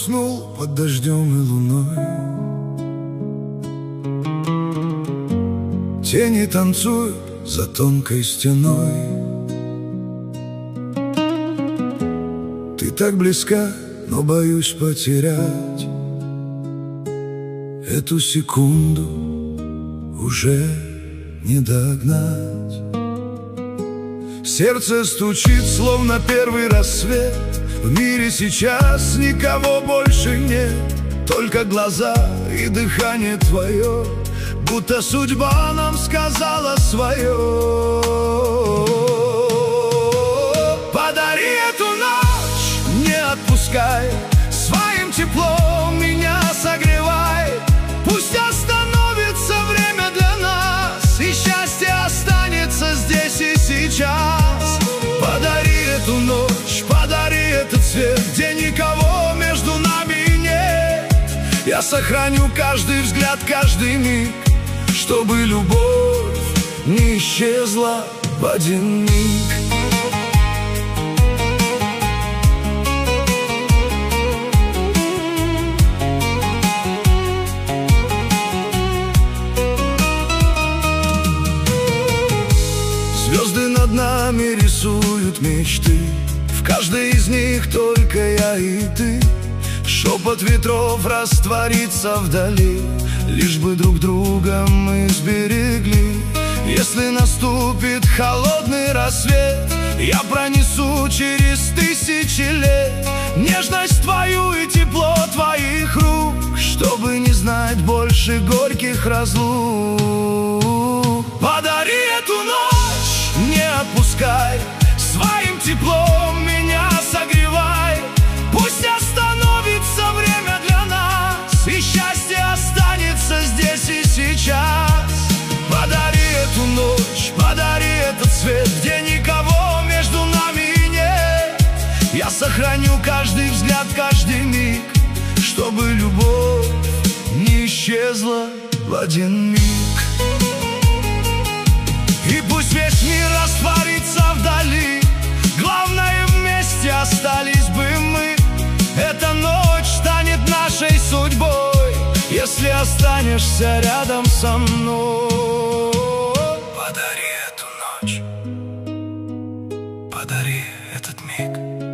уснул под дождем и луной. Тени танцуют за тонкой стеной. Ты так близка, но боюсь потерять эту секунду, уже не догнать. Сердце стучит, словно первый рассвет. В мире сейчас никого больше нет, только глаза и дыхание твое, будто судьба нам сказала свое. Подари эту ночь, не отпускай, своим теплом меня согревай. Пусть остановится время для нас, и счастье останется здесь и сейчас. Подари эту ночь, подари этот свет, где никого между нами нет. Я сохраню каждый взгляд, каждый миг, чтобы любовь не исчезла в один миг. Звезды над нами рисуют мечты, в каждой из них только я и ты. Шепот ветров растворится вдали, лишь бы друг друга мы сберегли. Если наступит холодный рассвет, я пронесу через тысячи лет нежность твою и тепло твоих рук, чтобы не знать больше горьких разлук. Подари эту ночь, не отпускай, своим теплом меня согревай. Пусть остановится время для нас, и счастье останется здесь и сейчас. Подари эту ночь, подари этот свет, где никого между нами нет. Я сохраню каждый взгляд, каждый миг, чтобы любовь не исчезла в один миг. И пусть весь мир растворится вдали, главное, вместе остались бы мы. Эта ночь станет нашей судьбой, если останешься рядом со мной. Подари эту ночь, подари этот миг,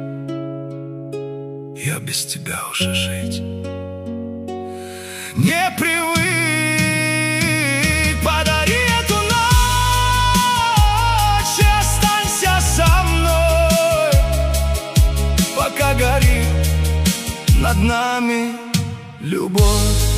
я без тебя уже жить не привык. Подари эту ночь и останься со мной, пока горит над нами любовь.